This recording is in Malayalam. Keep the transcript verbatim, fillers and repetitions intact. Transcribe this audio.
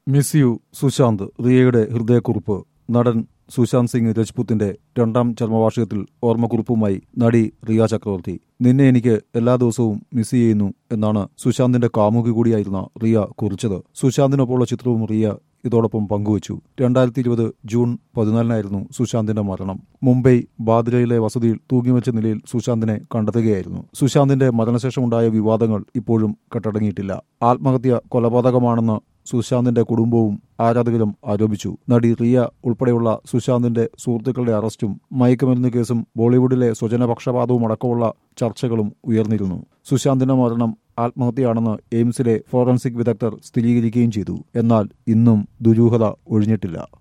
മിസ് യു സുശാന്ത് റിയയുടെ ഹൃദയക്കുറിപ്പ്. നടൻ സുശാന്ത് സിംഗ് രജ്പുത്തിന്റെ രണ്ടാം ചരമവാർഷികത്തിൽ ഓർമ്മക്കുറിപ്പുമായി നടി റിയ ചക്രവർത്തി. നിന്നെ എനിക്ക് എല്ലാ ദിവസവും മിസ് ചെയ്യുന്നു എന്നാണ് സുശാന്തിന്റെ കാമുകി കൂടിയായിരുന്ന റിയ കുറിച്ചത്. സുശാന്തിനൊപ്പമുള്ള ചിത്രവും റിയ ഇതോടൊപ്പം പങ്കുവച്ചു. രണ്ടായിരത്തി ഇരുപത് ജൂൺ പതിനാലിനായിരുന്നു സുശാന്തിന്റെ മരണം. മുംബൈ ബാന്ദ്രയിലെ വസതിയിൽ തൂങ്ങിവെച്ച നിലയിൽ സുശാന്തിനെ കണ്ടെത്തുകയായിരുന്നു. സുശാന്തിന്റെ മരണശേഷമുണ്ടായ വിവാദങ്ങൾ ഇപ്പോഴും കെട്ടടങ്ങിയിട്ടില്ല. ആത്മഹത്യ കൊലപാതകമാണെന്ന് സുശാന്തിന്റെ കുടുംബവും ആരാധകരും ആരോപിച്ചു. നടി റിയ ഉൾപ്പെടെയുള്ള സുശാന്തിന്റെ സുഹൃത്തുക്കളുടെ അറസ്റ്റും മയക്കുമരുന്ന് കേസും ബോളിവുഡിലെ സ്വജനപക്ഷപാതവും അടക്കമുള്ള ചർച്ചകളും ഉയർന്നിരുന്നു. സുശാന്തിന്റെ മരണം ആത്മഹത്യയാണെന്ന് എയിംസിലെ ഫോറൻസിക് വിദഗ്ധർ സ്ഥിരീകരിക്കുകയും ചെയ്തു. എന്നാൽ ഇന്നും ദുരൂഹത ഒഴിഞ്ഞിട്ടില്ല.